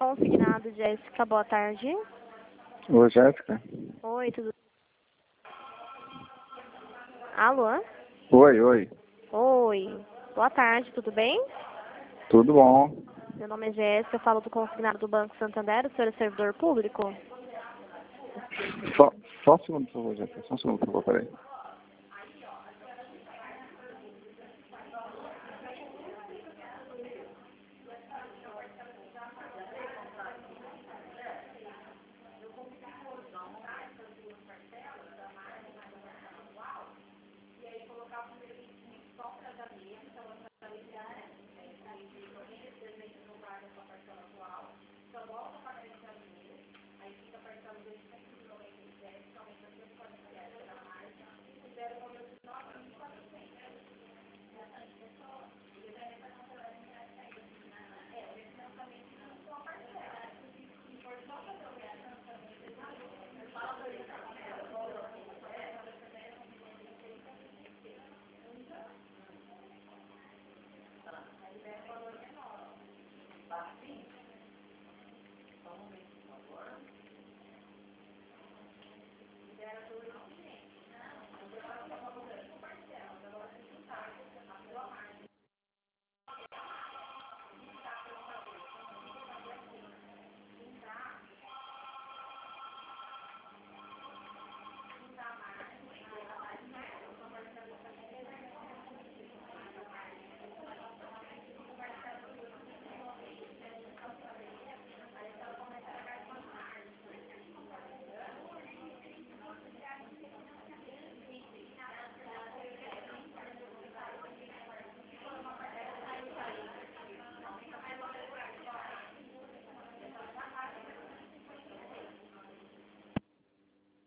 consignado, Jéssica. Boa tarde. Oi, Jéssica. Oi, tudo... Alô? Oi. Oi. Boa tarde, tudo bem? Tudo bom? Meu nome é Jéssica, eu falo do consignado do Banco Santander. O senhor é servidor público? Só um segundo, por favor, Jéssica. Só um segundo, por favor, peraí.